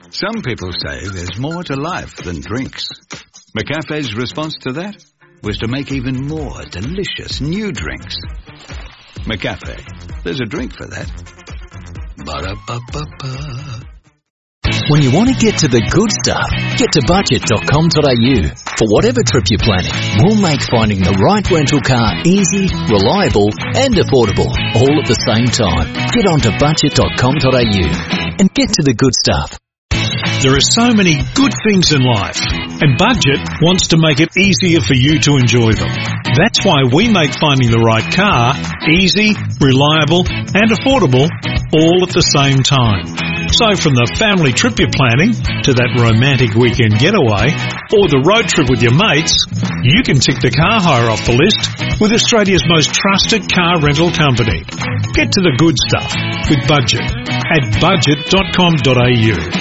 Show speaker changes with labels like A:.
A: Some people say there's more to life than drinks. McCafe's response to that was to make even more delicious new drinks. McCafe. There's a drink for that. Ba-da-ba-ba-ba.
B: When you want to get to the good stuff, get to budget.com.au. For whatever trip you're planning, we'll make finding the right rental car easy, reliable and affordable, all at the same time. Get on to budget.com.au and get to the good stuff.
C: There are so many good things in life, and Budget wants to make it easier for you to enjoy them. That's why we make finding the right car easy, reliable and affordable, all at the same time. So from the family trip you're planning to that romantic weekend getaway or the road trip with your mates, you can tick the car hire off the list with Australia's most trusted car rental company. Get to the good stuff with Budget at budget.com.au.